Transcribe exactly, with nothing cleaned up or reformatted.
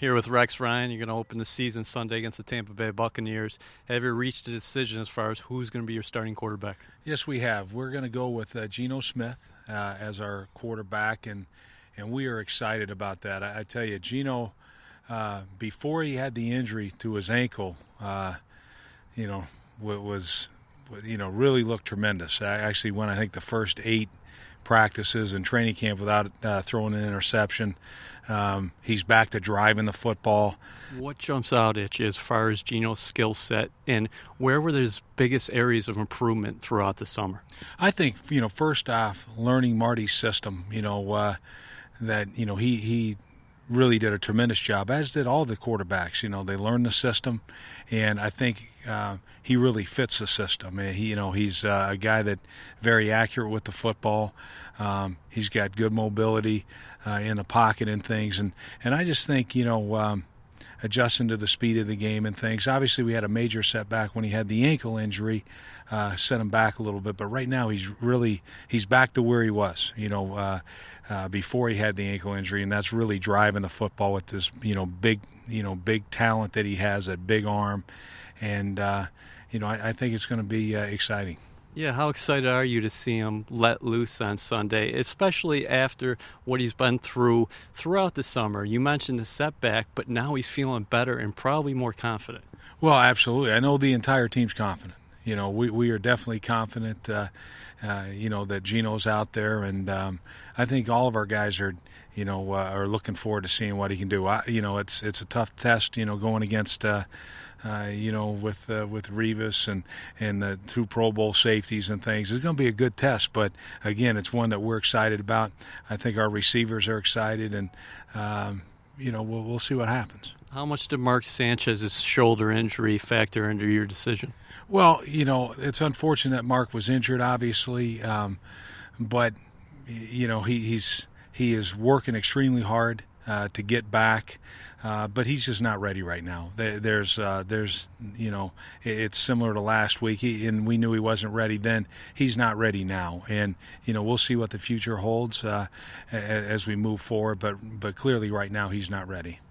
Here with Rex Ryan. You're going to open the season Sunday against the Tampa Bay Buccaneers. Have you reached a decision as far as who's going to be your starting quarterback? Yes, we have. We're going to go with uh, Geno Smith uh, as our quarterback, and and we are excited about that. I, I tell you, Geno, uh, before he had the injury to his ankle, uh, you know, was you know really looked tremendous. I actually went, I think, the first eight practices and training camp without uh, throwing an interception. Um, he's back to driving the football. What jumps out at you as far as Geno's skill set, and where were his biggest areas of improvement throughout the summer? I think, you know, first off, learning Marty's system, you know, uh, that, you know, he, he really did a tremendous job, as did all the quarterbacks. You know, they learned the system, and I think uh, he really fits the system. He, you know, he's uh, a guy that very accurate with the football. Um, he's got good mobility uh, in the pocket and things, and and I just think, you know, um, adjusting to the speed of the game and things. Obviously, we had a major setback when he had the ankle injury, uh, set him back a little bit. But right now, he's really he's back to where he was, you know, uh, uh, before he had the ankle injury, and that's really driving the football with this, you know, big, you know, big talent that he has, that big arm, and uh, you know, I, I think it's going to be uh, exciting. Yeah, how excited are you to see him let loose on Sunday, especially after what he's been through throughout the summer? You mentioned the setback, but now he's feeling better and probably more confident. Well, absolutely. I know the entire team's confident. You know, we, we are definitely confident, uh, uh, you know, that Geno's out there, and um, I think all of our guys are, you know, uh, are looking forward to seeing what he can do. I, you know, it's it's a tough test, you know, going against uh, – Uh, you know, with uh, with Revis and and the two Pro Bowl safeties and things. It's going to be a good test, but again, it's one that we're excited about. I think our receivers are excited, and um, you know, we'll we'll see what happens. How much did Mark Sanchez's shoulder injury factor into your decision? Well, you know, it's unfortunate that Mark was injured, obviously, um, but you know, he he's he is working extremely hard uh, to get back. Uh, but he's just not ready right now. There's, uh, there's, you know, it's similar to last week, he, and we knew he wasn't ready then. He's not ready now, and you know, we'll see what the future holds uh, as we move forward. But, but clearly, right now, he's not ready.